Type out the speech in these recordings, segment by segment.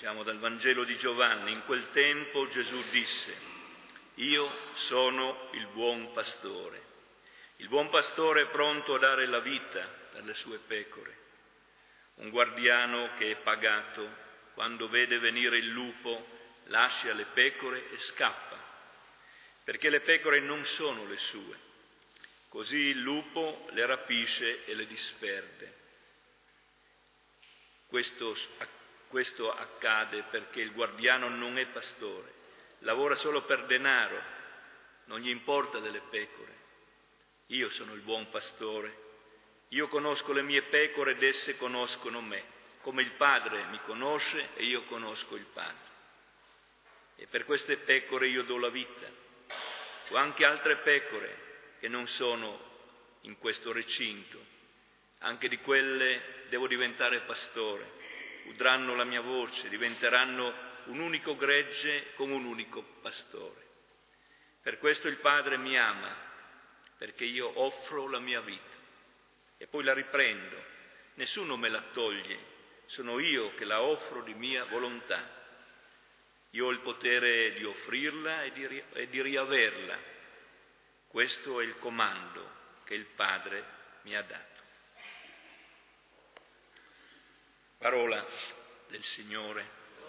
Siamo dal Vangelo di Giovanni. In quel tempo Gesù disse: Io sono il buon pastore. Il buon pastore è pronto a dare la vita per le sue pecore. Un guardiano che è pagato, quando vede venire il lupo, lascia le pecore e scappa, perché le pecore non sono le sue. Così il lupo le rapisce e le disperde. Questo accade perché il guardiano non è pastore, lavora solo per denaro, non gli importa delle pecore. Io sono il buon pastore, io conosco le mie pecore ed esse conoscono me, come il Padre mi conosce e io conosco il Padre. E per queste pecore io do la vita. Ho anche altre pecore che non sono in questo recinto, anche di quelle devo diventare pastore. Udranno la mia voce, diventeranno un unico gregge con un unico pastore. Per questo il Padre mi ama, perché io offro la mia vita e poi la riprendo. Nessuno me la toglie, sono io che la offro di mia volontà. Io ho il potere di offrirla e di riaverla. Questo è il comando che il Padre mi ha dato. Parola del Signore.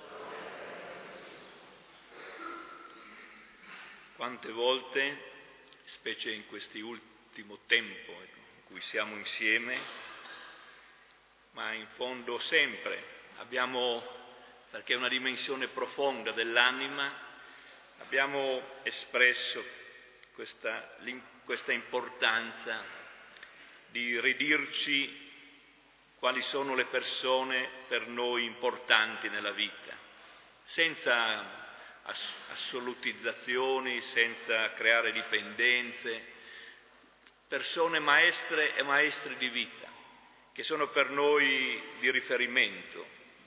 Quante volte, specie in quest'ultimo tempo in cui siamo insieme, ma in fondo sempre perché è una dimensione profonda dell'anima, abbiamo espresso questa importanza di ridirci quali sono le persone per noi importanti nella vita, senza assolutizzazioni, senza creare dipendenze, persone maestre e maestri di vita, che sono per noi di riferimento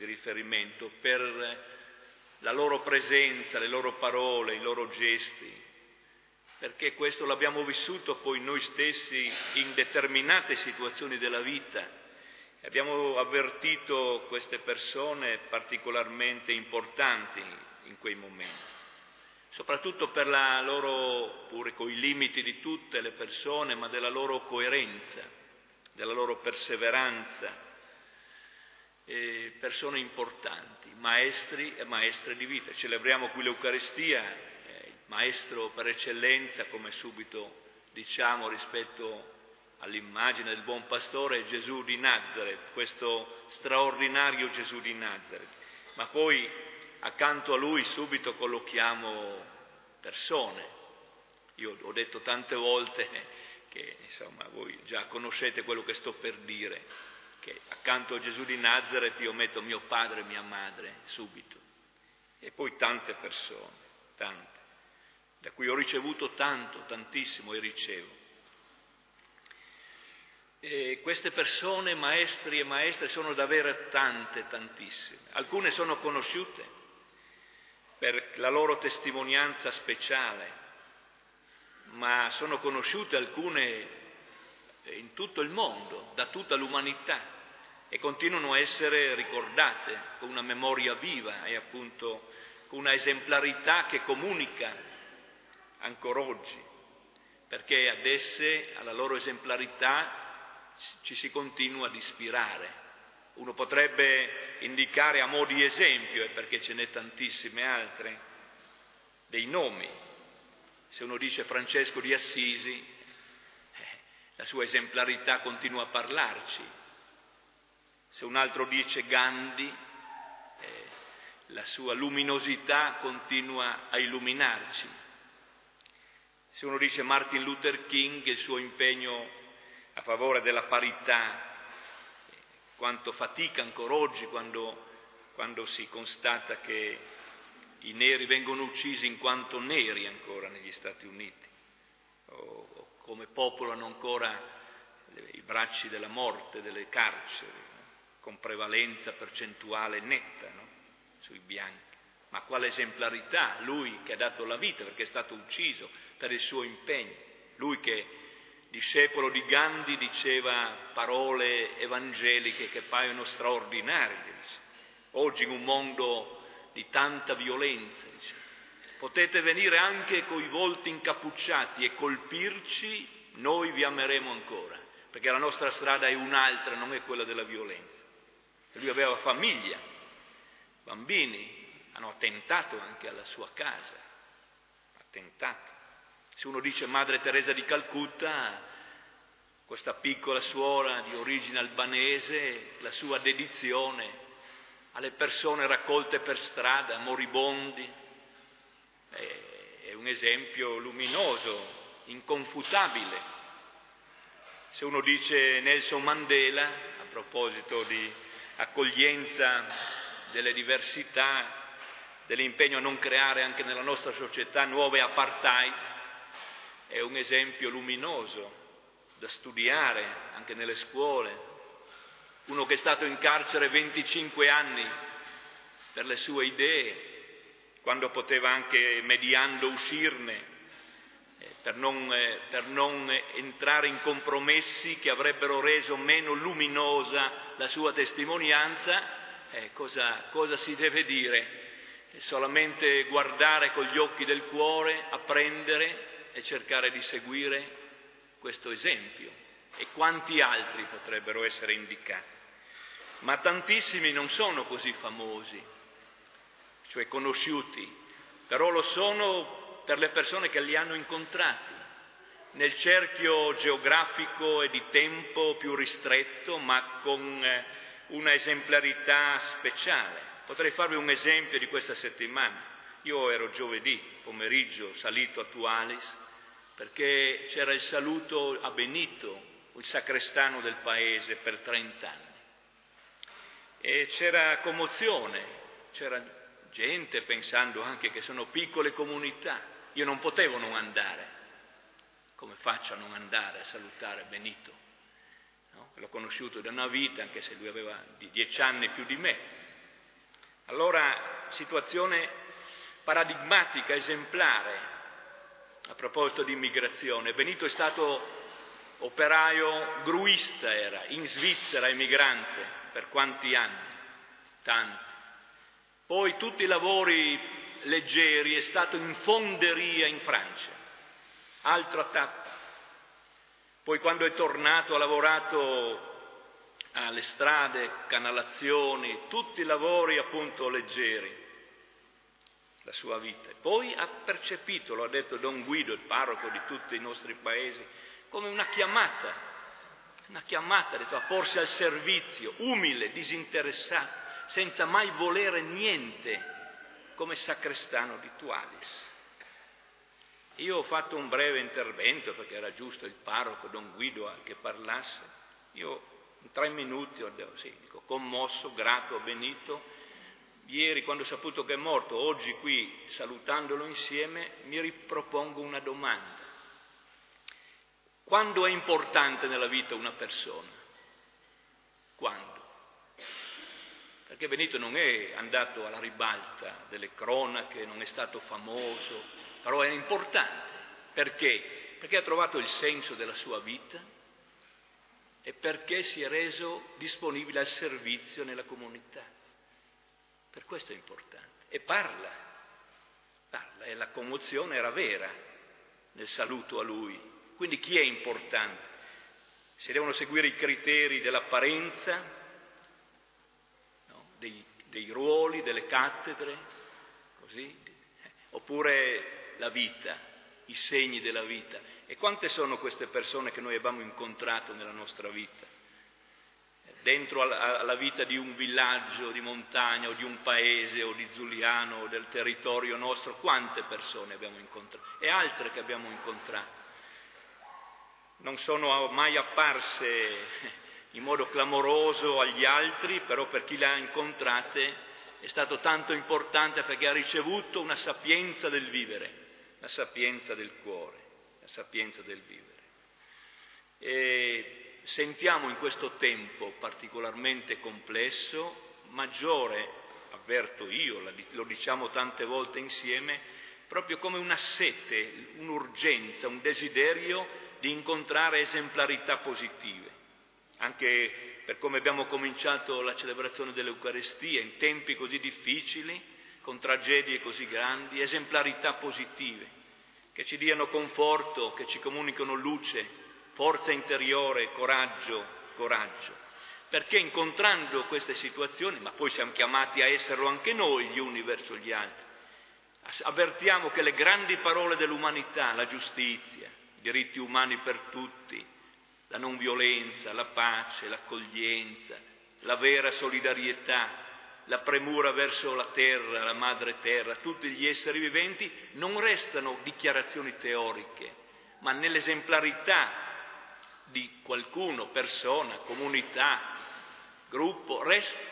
per la loro presenza, le loro parole, i loro gesti, perché questo l'abbiamo vissuto poi noi stessi in determinate situazioni della vita. Abbiamo avvertito queste persone particolarmente importanti in quei momenti, soprattutto per la loro, pure coi limiti di tutte le persone, ma della loro coerenza, della loro perseveranza. Persone importanti, maestri e maestre di vita. Celebriamo qui l'Eucaristia, il maestro per eccellenza, come subito diciamo rispetto all'immagine del buon pastore, Gesù di Nazareth, questo straordinario Gesù di Nazareth. Ma poi accanto a lui subito collochiamo persone. Io ho detto tante volte che voi già conoscete quello che sto per dire, che accanto a Gesù di Nazareth io metto mio padre e mia madre subito. E poi tante persone, tante, da cui ho ricevuto tantissimo e ricevo. E queste persone, maestri e maestre, sono davvero tantissime. Alcune sono conosciute per la loro testimonianza speciale, ma sono conosciute alcune in tutto il mondo, da tutta l'umanità, e continuano a essere ricordate con una memoria viva e appunto con una esemplarità che comunica ancora oggi, perché ad esse, alla loro esemplarità, ci si continua ad ispirare. Uno potrebbe indicare a mo' di esempio, perché ce n'è tantissime altre, dei nomi. Se uno dice Francesco di Assisi, la sua esemplarità continua a parlarci. Se un altro dice Gandhi, la sua luminosità continua a illuminarci. Se uno dice Martin Luther King, il suo impegno a favore della parità, quanto fatica ancora oggi quando si constata che i neri vengono uccisi in quanto neri ancora negli Stati Uniti, o come popolano ancora i bracci della morte, delle carceri, con prevalenza percentuale netta, sui bianchi. Ma quale esemplarità, lui che ha dato la vita perché è stato ucciso per il suo impegno, lui che discepolo di Gandhi diceva parole evangeliche che paiono straordinarie. Oggi in un mondo di tanta violenza. Dice. Potete venire anche coi volti incappucciati e colpirci, noi vi ameremo ancora, perché la nostra strada è un'altra, non è quella della violenza. E lui aveva famiglia, bambini, hanno attentato anche alla sua casa, attentato. Se uno dice Madre Teresa di Calcutta, questa piccola suora di origine albanese, la sua dedizione alle persone raccolte per strada, moribondi, è un esempio luminoso, inconfutabile. Se uno dice Nelson Mandela, a proposito di accoglienza delle diversità, dell'impegno a non creare anche nella nostra società nuove apartheid, è un esempio luminoso da studiare anche nelle scuole. Uno che è stato in carcere 25 anni per le sue idee, quando poteva anche mediando uscirne, per non entrare in compromessi che avrebbero reso meno luminosa la sua testimonianza, cosa si deve dire? Solamente guardare con gli occhi del cuore, apprendere e cercare di seguire questo esempio. E quanti altri potrebbero essere indicati? Ma tantissimi non sono così famosi, cioè conosciuti, però lo sono per le persone che li hanno incontrati, nel cerchio geografico e di tempo più ristretto, ma con una esemplarità speciale. Potrei farvi un esempio di questa settimana. Io ero giovedì pomeriggio salito a Tualis perché c'era il saluto a Benito, il sacrestano del paese, per 30 anni. E c'era commozione, c'era gente pensando anche che sono piccole comunità. Io non potevo non andare. Come faccio a non andare a salutare Benito? No? L'ho conosciuto da una vita, anche se lui aveva 10 anni più di me. Allora, situazione paradigmatica, esemplare, a proposito di immigrazione. Benito è stato operaio gruista, era in Svizzera, emigrante, per quanti anni? Tanti. Poi tutti i lavori leggeri, è stato in fonderia in Francia, altra tappa. Poi quando è tornato ha lavorato alle strade, canalazioni, tutti i lavori appunto leggeri, la sua vita. Poi ha percepito, lo ha detto Don Guido, il parroco di tutti i nostri paesi, come una chiamata, ha detto, a porsi al servizio, umile, disinteressato, senza mai volere niente, come sacrestano di Tualis. Io ho fatto un breve intervento perché era giusto il parroco Don Guido che parlasse. Io in 3 minuti ho detto, commosso, grato a Benito. Ieri, quando ho saputo che è morto, oggi qui salutandolo insieme, mi ripropongo una domanda. Quando è importante nella vita una persona? Quando? Perché Benito non è andato alla ribalta delle cronache, non è stato famoso, però è importante. Perché? Perché ha trovato il senso della sua vita e perché si è reso disponibile al servizio nella comunità. Per questo è importante. E parla, e la commozione era vera nel saluto a lui. Quindi chi è importante? Si devono seguire i criteri dell'apparenza, dei ruoli, delle cattedre, così, oppure la vita, i segni della vita. E quante sono queste persone che noi abbiamo incontrato nella nostra vita? Dentro alla vita di un villaggio di montagna o di un paese o di Giuliano o del territorio nostro, quante persone abbiamo incontrato? E altre che abbiamo incontrato. Non sono mai apparse in modo clamoroso agli altri, però per chi le ha incontrate è stato tanto importante perché ha ricevuto una sapienza del vivere, la sapienza del cuore, la sapienza del vivere. E sentiamo in questo tempo particolarmente complesso, maggiore, avverto io, lo diciamo tante volte insieme, proprio come una sete, un'urgenza, un desiderio di incontrare esemplarità positive. Anche per come abbiamo cominciato la celebrazione dell'Eucaristia, in tempi così difficili, con tragedie così grandi, esemplarità positive, che ci diano conforto, che ci comunicano luce, forza interiore, coraggio. Perché incontrando queste situazioni, ma poi siamo chiamati a esserlo anche noi gli uni verso gli altri, avvertiamo che le grandi parole dell'umanità, la giustizia, i diritti umani per tutti, la non violenza, la pace, l'accoglienza, la vera solidarietà, la premura verso la terra, la madre terra, tutti gli esseri viventi, non restano dichiarazioni teoriche, ma nell'esemplarità di qualcuno, persona, comunità, gruppo,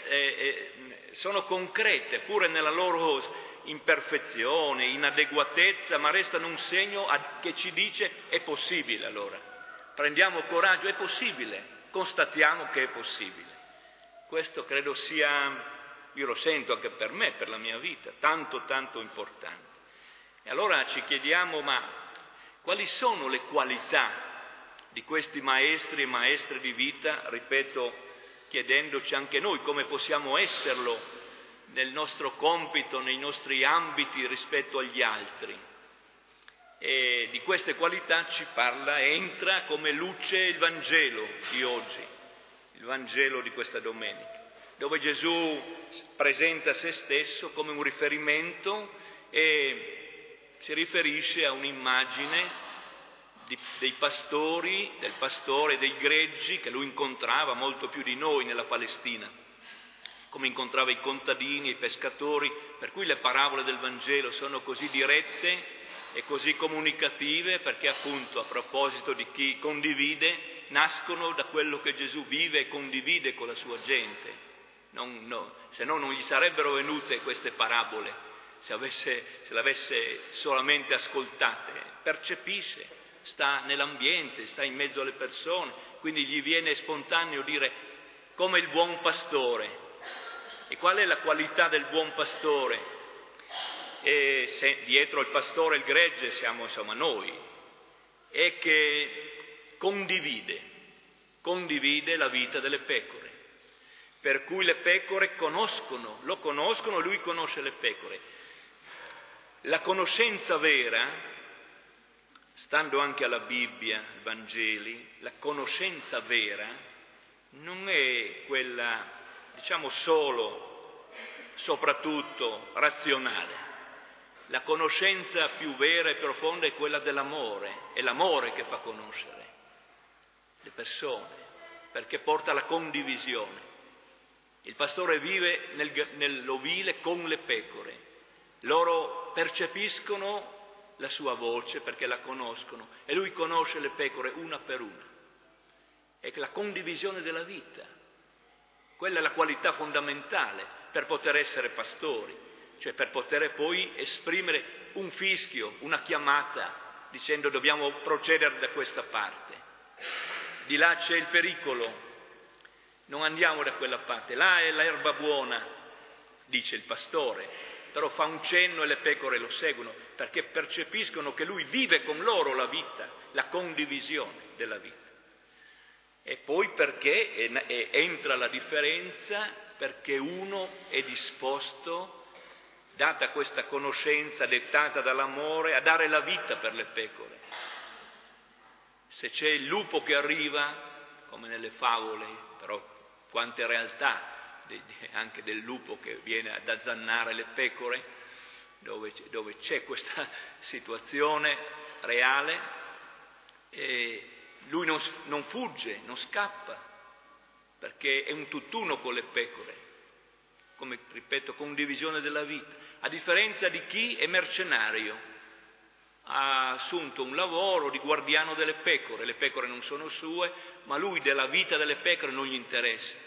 sono concrete pure nella loro imperfezione, inadeguatezza, ma restano un segno che ci dice è possibile allora. Prendiamo coraggio, è possibile, constatiamo che è possibile. Questo credo sia, io lo sento anche per me, per la mia vita, tanto importante. E allora ci chiediamo, ma quali sono le qualità di questi maestri e maestre di vita, ripeto, chiedendoci anche noi come possiamo esserlo nel nostro compito, nei nostri ambiti rispetto agli altri. E di queste qualità ci parla, entra come luce il Vangelo di oggi, il Vangelo di questa domenica, dove Gesù presenta se stesso come un riferimento e si riferisce a un'immagine dei pastori, del pastore e dei greggi che lui incontrava molto più di noi nella Palestina, come incontrava i contadini, i pescatori, per cui le parabole del Vangelo sono così dirette e così comunicative, perché appunto a proposito di chi condivide, nascono da quello che Gesù vive e condivide con la sua gente. Se no non gli sarebbero venute queste parabole, se le avesse solamente ascoltate. Percepisce, sta nell'ambiente, sta in mezzo alle persone, quindi gli viene spontaneo dire come il buon pastore. E qual è la qualità del buon pastore? E se dietro il pastore e il gregge siamo insomma noi, è che condivide la vita delle pecore, per cui le pecore lo conoscono, lui conosce le pecore. La conoscenza vera, stando anche alla Bibbia, ai Vangeli, la conoscenza vera non è quella, diciamo, soprattutto razionale. La conoscenza più vera e profonda è quella dell'amore, è l'amore che fa conoscere le persone, perché porta alla condivisione. Il pastore vive nell'ovile con le pecore, loro percepiscono la sua voce perché la conoscono e lui conosce le pecore una per una. È la condivisione della vita, quella è la qualità fondamentale per poter essere pastori. Cioè per poter poi esprimere un fischio, una chiamata, dicendo dobbiamo procedere da questa parte. Di là c'è il pericolo, non andiamo da quella parte, là è l'erba buona, dice il pastore, però fa un cenno e le pecore lo seguono, perché percepiscono che lui vive con loro la vita, la condivisione della vita. E poi perché entra la differenza, perché uno è disposto, data questa conoscenza dettata dall'amore, a dare la vita per le pecore. Se c'è il lupo che arriva, come nelle favole, però quante realtà anche del lupo che viene ad azzannare le pecore, dove c'è questa situazione reale, e lui non fugge, non scappa, perché è un tutt'uno con le pecore, come, ripeto, condivisione della vita, a differenza di chi è mercenario, ha assunto un lavoro di guardiano delle pecore, le pecore non sono sue, ma lui della vita delle pecore non gli interessa.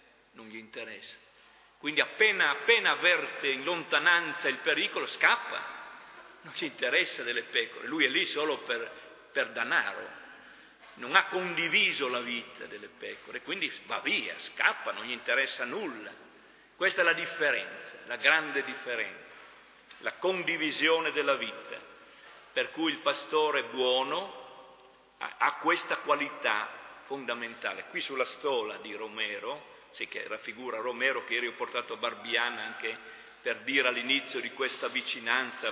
Quindi appena avverte in lontananza il pericolo, scappa, non gli interessa delle pecore, lui è lì solo per danaro, non ha condiviso la vita delle pecore, quindi va via, scappa, non gli interessa nulla. Questa è la differenza, la grande differenza, la condivisione della vita, per cui il pastore buono ha questa qualità fondamentale. Qui sulla stola di Romero, sì, che raffigura Romero, che ieri ho portato a Barbiana anche per dire all'inizio di questa vicinanza,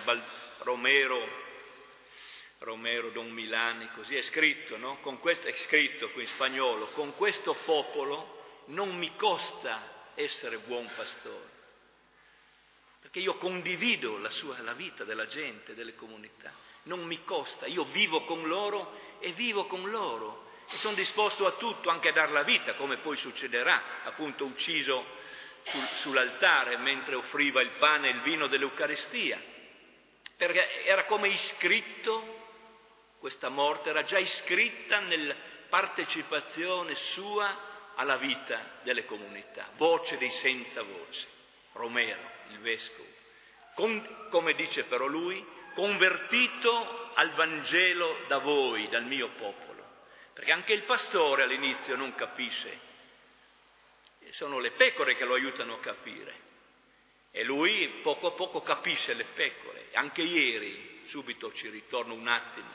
Romero Don Milani, così è scritto, no? È scritto qui in spagnolo: con questo popolo non mi costa essere buon pastore, perché io condivido la vita della gente, delle comunità, non mi costa, io vivo con loro e sono disposto a tutto, anche a dar la vita, come poi succederà, appunto ucciso sull'altare mentre offriva il pane e il vino dell'Eucaristia, perché era come iscritto, questa morte era già iscritta nella partecipazione sua alla vita delle comunità, voce dei senza voce. Romero, il vescovo, come dice però lui, convertito al Vangelo da voi, dal mio popolo, perché anche il pastore all'inizio non capisce, sono le pecore che lo aiutano a capire, e lui poco a poco capisce le pecore. Anche ieri, subito ci ritorno un attimo,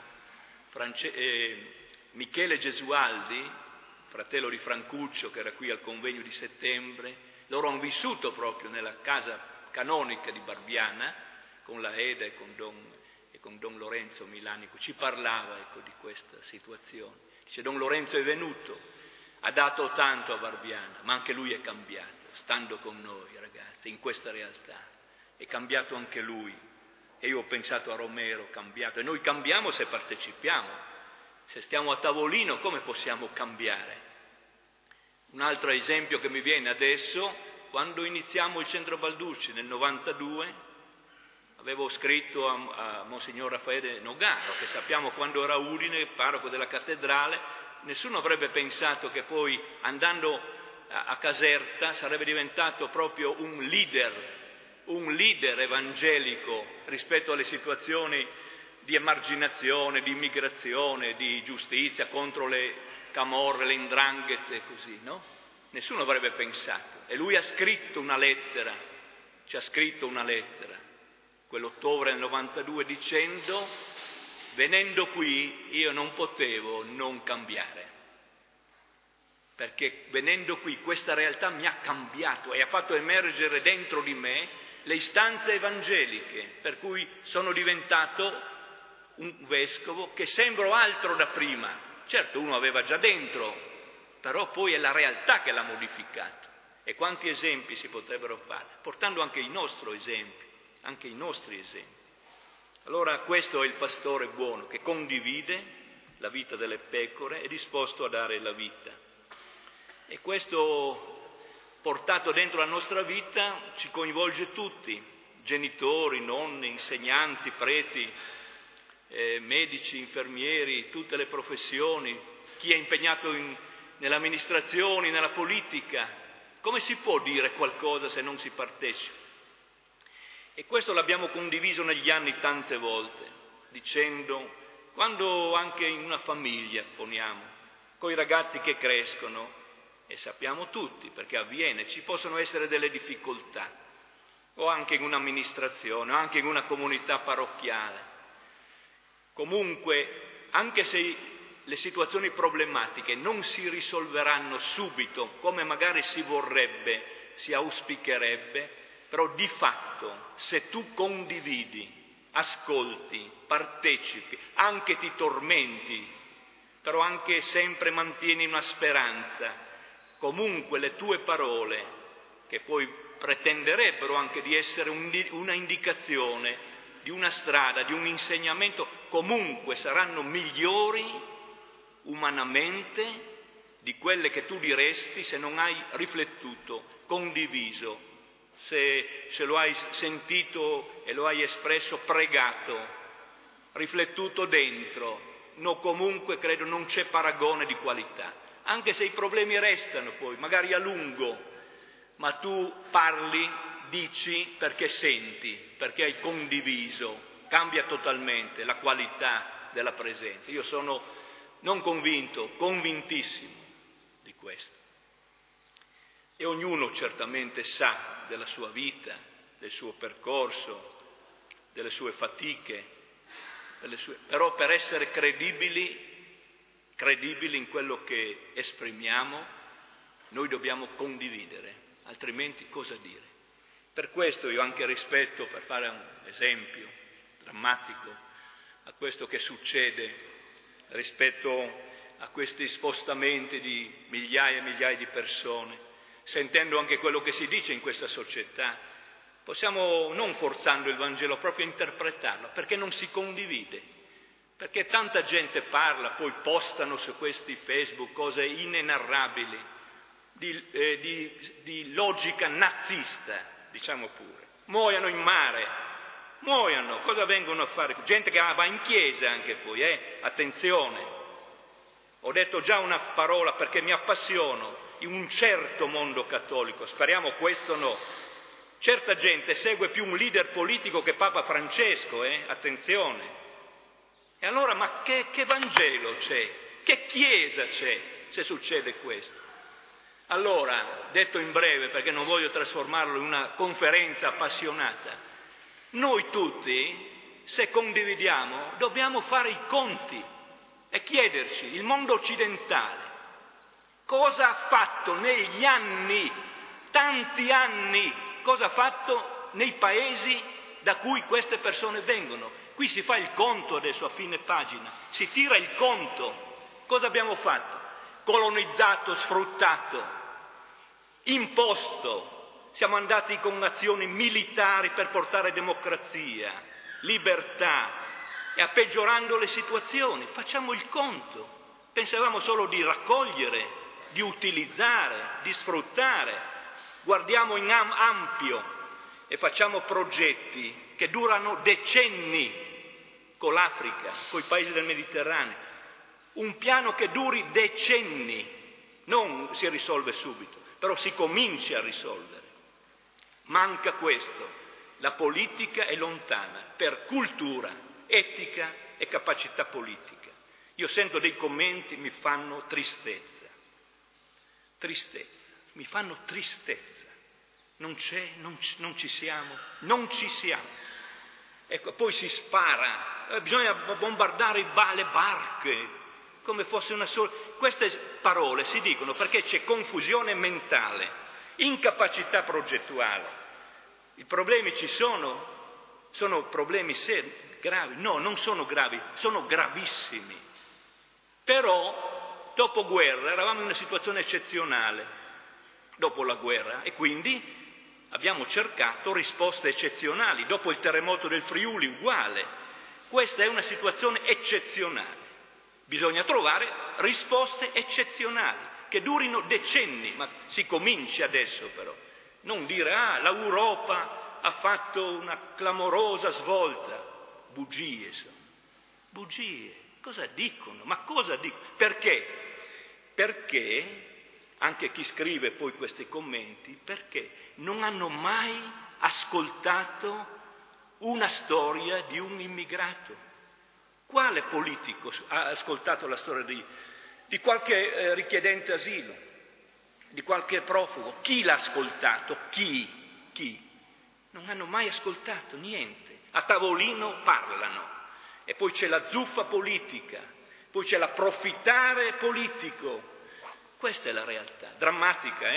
Michele Gesualdi, fratello di Francuccio che era qui al convegno di settembre, loro hanno vissuto proprio nella casa canonica di Barbiana con la Eda e con Don Lorenzo Milanico, ci parlava di questa situazione. Dice: Don Lorenzo è venuto, ha dato tanto a Barbiana, ma anche lui è cambiato, stando con noi ragazzi, in questa realtà, è cambiato anche lui. E io ho pensato a Romero, cambiato, e noi cambiamo se partecipiamo, se stiamo a tavolino come possiamo cambiare? Un altro esempio che mi viene adesso: quando iniziamo il Centro Balducci nel 92, avevo scritto a Monsignor Raffaele Nogaro, che sappiamo quando era a Udine, parroco della cattedrale, nessuno avrebbe pensato che poi andando a Caserta sarebbe diventato proprio un leader evangelico rispetto alle situazioni di emarginazione, di immigrazione, di giustizia, contro le camorre, le 'ndranghete e così, no? Nessuno avrebbe pensato. E lui ha scritto una lettera, ci ha scritto una lettera, quell'ottobre del 92, dicendo: venendo qui io non potevo non cambiare, perché venendo qui questa realtà mi ha cambiato e ha fatto emergere dentro di me le istanze evangeliche, per cui sono diventato un vescovo che sembro altro da prima. Certo, uno aveva già dentro, però poi è la realtà che l'ha modificato. E quanti esempi si potrebbero fare, portando anche i nostri esempi. Allora questo è il pastore buono, che condivide la vita delle pecore, è disposto a dare la vita. E questo, portato dentro la nostra vita, ci coinvolge tutti: genitori, nonni, insegnanti, preti, medici, infermieri, tutte le professioni, chi è impegnato nelle amministrazioni, nella politica. Come si può dire qualcosa se non si partecipa? E questo l'abbiamo condiviso negli anni tante volte, dicendo, quando anche in una famiglia, poniamo, con i ragazzi che crescono, e sappiamo tutti, perché avviene, ci possono essere delle difficoltà, o anche in un'amministrazione, o anche in una comunità parrocchiale. Comunque, anche se le situazioni problematiche non si risolveranno subito, come magari si vorrebbe, si auspicherebbe, però di fatto, se tu condividi, ascolti, partecipi, anche ti tormenti, però anche sempre mantieni una speranza, comunque le tue parole, che poi pretenderebbero anche di essere una indicazione di una strada, di un insegnamento, comunque saranno migliori umanamente di quelle che tu diresti se non hai riflettuto, condiviso, se lo hai sentito e lo hai espresso, pregato, riflettuto dentro. No, comunque credo non c'è paragone di qualità, anche se i problemi restano poi, magari a lungo, ma tu parli, dici perché senti, perché hai condiviso, cambia totalmente la qualità della presenza. Io sono non convinto, convintissimo di questo. E ognuno certamente sa della sua vita, del suo percorso, delle sue fatiche, però per essere credibili in quello che esprimiamo, noi dobbiamo condividere, altrimenti cosa dire? Per questo io anche rispetto, per fare un esempio drammatico, a questo che succede rispetto a questi spostamenti di migliaia e migliaia di persone, sentendo anche quello che si dice in questa società, possiamo, non forzando il Vangelo, proprio interpretarlo, perché non si condivide, perché tanta gente parla, poi postano su questi Facebook cose inenarrabili, di logica nazista, diciamo pure. Muoiono in mare, muoiono, cosa vengono a fare? Gente che va in chiesa anche poi, attenzione. Ho detto già una parola perché mi appassiono in un certo mondo cattolico, speriamo questo no. Certa gente segue più un leader politico che Papa Francesco, attenzione. E allora, ma che Vangelo c'è? Che Chiesa c'è se succede questo? Allora, detto in breve, perché non voglio trasformarlo in una conferenza appassionata, noi tutti, se condividiamo, dobbiamo fare i conti e chiederci, il mondo occidentale, cosa ha fatto negli anni, tanti anni, cosa ha fatto nei paesi da cui queste persone vengono. Qui si fa il conto adesso a fine pagina, si tira il conto. Cosa abbiamo fatto? Colonizzato, sfruttato, imposto, siamo andati con azioni militari per portare democrazia, libertà e peggiorando le situazioni. Facciamo il conto. Pensavamo solo di raccogliere, di utilizzare, di sfruttare. Guardiamo in ampio e facciamo progetti che durano decenni con l'Africa, con i paesi del Mediterraneo. Un piano che duri decenni, non si risolve subito, però si comincia a risolvere. Manca questo, la politica è lontana per cultura, etica e capacità politica. Io sento dei commenti, mi fanno tristezza, mi fanno tristezza. Non c'è, non ci siamo. Ecco, poi si spara, bisogna bombardare le barche, come fosse una sola. Queste parole si dicono perché c'è confusione mentale, incapacità progettuale. I problemi ci sono problemi seri, gravi. No, non sono gravi, sono gravissimi. Però, dopo guerra, eravamo in una situazione eccezionale, dopo la guerra, e quindi abbiamo cercato risposte eccezionali. Dopo il terremoto del Friuli, uguale. Questa è una situazione eccezionale. Bisogna trovare risposte eccezionali, che durino decenni, ma si comincia adesso però. Non dire, l'Europa ha fatto una clamorosa svolta. Bugie sono. Bugie. Cosa dicono? Ma cosa dicono? Perché? Perché, anche chi scrive poi questi commenti, perché non hanno mai ascoltato una storia di un immigrato. Quale politico ha ascoltato la storia di qualche richiedente asilo, di qualche profugo? Chi l'ha ascoltato? Chi? Non hanno mai ascoltato niente. A tavolino parlano. E poi c'è la zuffa politica, poi c'è l'approfittare politico. Questa è la realtà. Drammatica,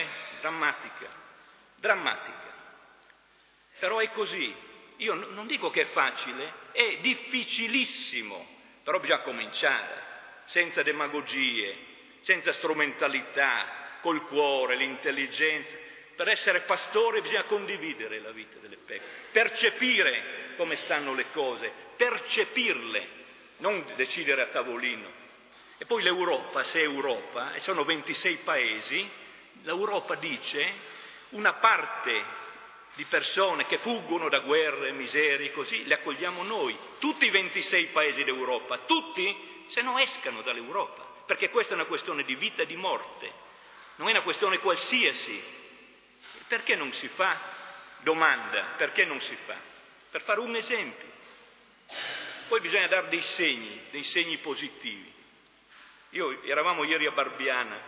Drammatica. Però è così. Io non dico che è facile, è difficilissimo, però bisogna cominciare, senza demagogie, senza strumentalità, col cuore, l'intelligenza. Per essere pastore bisogna condividere la vita delle pecore, percepire come stanno le cose, percepirle, non decidere a tavolino. E poi l'Europa, se è Europa, e sono 26 paesi, l'Europa dice una parte di persone che fuggono da guerre, miserie, così, le accogliamo noi, tutti i 26 paesi d'Europa, tutti, se no escano dall'Europa, perché questa è una questione di vita e di morte, non è una questione qualsiasi. Perché non si fa? Domanda, perché non si fa? Per fare un esempio. Poi bisogna dare dei segni positivi. Eravamo ieri a Barbiana,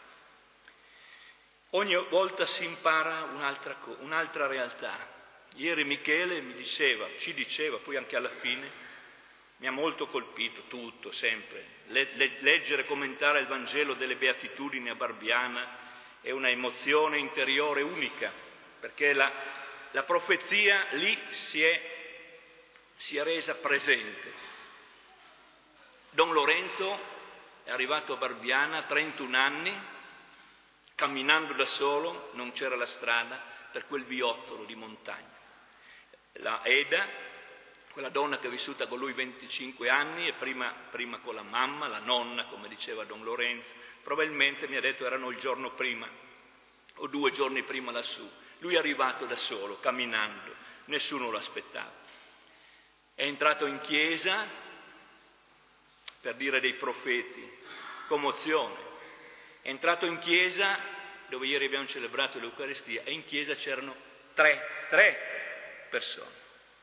ogni volta si impara un'altra realtà. Ieri Michele ci diceva, poi anche alla fine, mi ha molto colpito tutto, sempre. Leggere e commentare il Vangelo delle Beatitudini a Barbiana è una emozione interiore unica, perché la profezia lì si è resa presente. Don Lorenzo è arrivato a Barbiana a 31 anni, camminando da solo, non c'era la strada, per quel viottolo di montagna. La Eda, quella donna che è vissuta con lui 25 anni e prima con la mamma, la nonna, come diceva Don Lorenzo, probabilmente mi ha detto erano il giorno prima o 2 giorni prima lassù. Lui è arrivato da solo, camminando, nessuno lo aspettava. È entrato in chiesa, per dire dei profeti, commozione. È entrato in chiesa, dove ieri abbiamo celebrato l'Eucaristia, e in chiesa c'erano tre persone.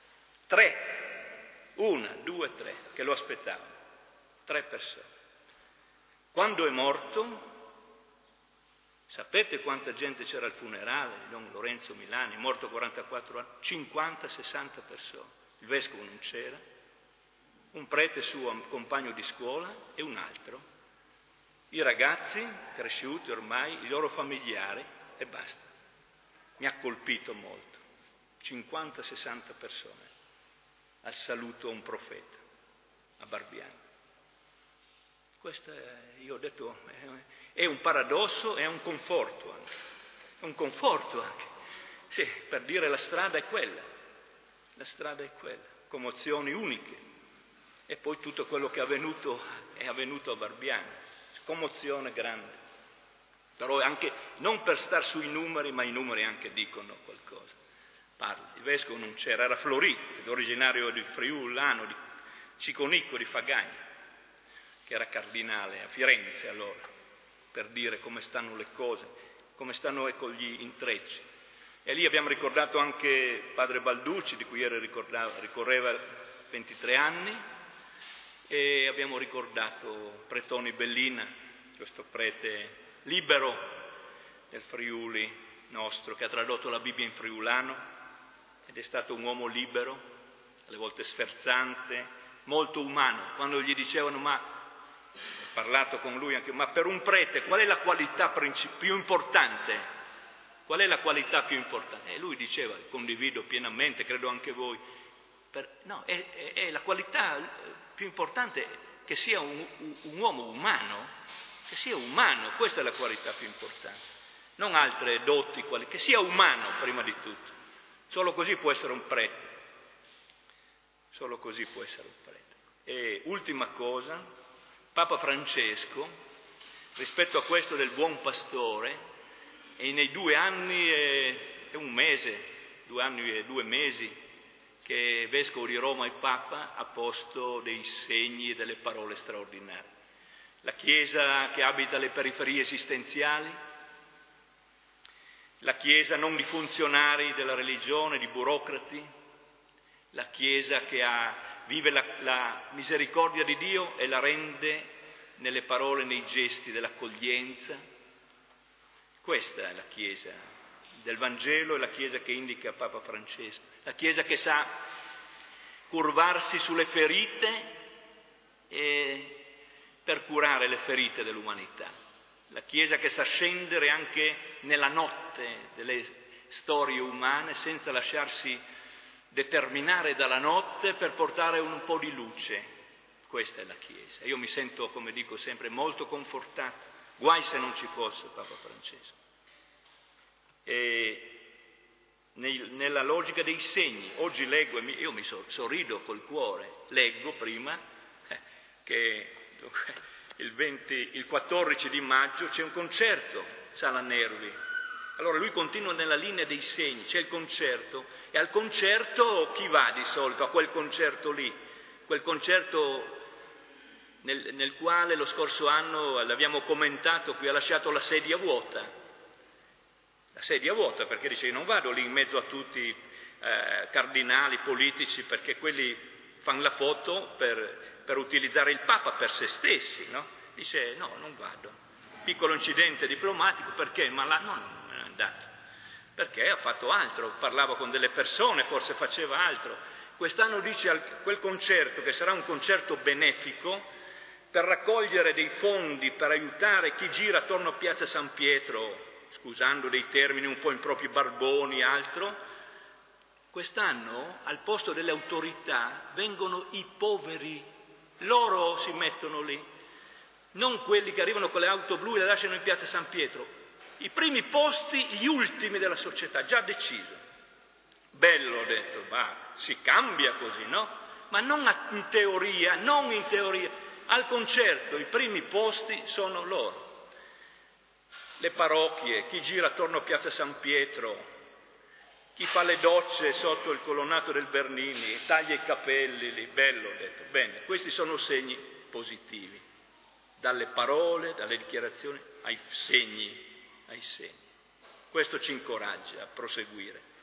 3, 1, 2, 3, che lo aspettavano. 3 persone. Quando è morto, sapete quanta gente c'era al funerale di Don Lorenzo Milani, è morto a 44 anni? 50-60 persone. Il vescovo non c'era, un prete suo compagno di scuola e un altro. I ragazzi cresciuti ormai, i loro familiari e basta. Mi ha colpito molto. 50-60 persone al saluto a un profeta a Barbiana. Questo io ho detto, è un paradosso, è un conforto anche. È un conforto anche. Sì, per dire la strada è quella. La strada è quella. Commozioni uniche. E poi tutto quello che è avvenuto a Barbiana. Commozione grande. Però anche, non per star sui numeri, ma i numeri anche dicono qualcosa. Il vescovo non c'era, era Florì, originario di Friulano, di Ciconicco, di Fagagna, che era cardinale a Firenze allora, per dire come stanno le cose, come stanno con gli intrecci. E lì abbiamo ricordato anche padre Balducci, di cui ieri ricorreva 23 anni, e abbiamo ricordato Pretoni Bellina, questo prete libero del Friuli nostro, che ha tradotto la Bibbia in friulano, ed è stato un uomo libero, alle volte sferzante, molto umano. Quando gli dicevano, ho parlato con lui anche, ma per un prete qual è la qualità più importante? Qual è la qualità più importante? E lui diceva, condivido pienamente, credo anche voi, è la qualità più importante che sia un uomo umano, che sia umano, questa è la qualità più importante, non altre doti, che sia umano prima di tutto. Solo così può essere un prete. Solo così può essere un prete. E ultima cosa, Papa Francesco, rispetto a questo del buon pastore, e nei 2 anni e 1 mese, 2 anni e 2 mesi, che vescovo di Roma e Papa ha posto dei segni e delle parole straordinarie. La Chiesa che abita le periferie esistenziali, la Chiesa non di funzionari della religione, di burocrati, la Chiesa che vive la misericordia di Dio e la rende nelle parole, nei gesti dell'accoglienza. Questa è la Chiesa del Vangelo e la Chiesa che indica Papa Francesco, la Chiesa che sa curvarsi sulle ferite per curare le ferite dell'umanità. La Chiesa che sa scendere anche nella notte delle storie umane senza lasciarsi determinare dalla notte per portare un po' di luce. Questa è la Chiesa. Io mi sento, come dico sempre, molto confortato. Guai se non ci fosse Papa Francesco. E nella logica dei segni, oggi leggo, io mi sorrido col cuore, leggo prima che il 14 di maggio c'è un concerto, Sala Nervi. Allora lui continua nella linea dei segni, c'è il concerto, e al concerto chi va di solito a quel concerto lì? Quel concerto nel quale lo scorso anno l'abbiamo commentato, qui ha lasciato la sedia vuota. La sedia vuota perché dice: io non vado lì in mezzo a tutti cardinali, politici, perché quelli fanno la foto per utilizzare il Papa per se stessi, no? Dice: no, non vado. Piccolo incidente diplomatico, perché? Ma là non è andato. Perché ha fatto altro, parlava con delle persone, forse faceva altro. Quest'anno dice quel concerto, che sarà un concerto benefico, per raccogliere dei fondi, per aiutare chi gira attorno a Piazza San Pietro, scusando dei termini un po' impropri, barboni, altro, Quest'anno al posto delle autorità vengono i poveri, loro si mettono lì, non quelli che arrivano con le auto blu e le lasciano in piazza San Pietro. I primi posti, gli ultimi della società, già deciso. Bello, ho detto, si cambia così, no? Ma non in teoria, non in teoria. Al concerto i primi posti sono loro. Le parrocchie, chi gira attorno a piazza San Pietro, chi fa le docce sotto il colonnato del Bernini, taglia i capelli lì, bello, ho detto. Bene, questi sono segni positivi. Dalle parole, dalle dichiarazioni, ai segni. Questo ci incoraggia a proseguire.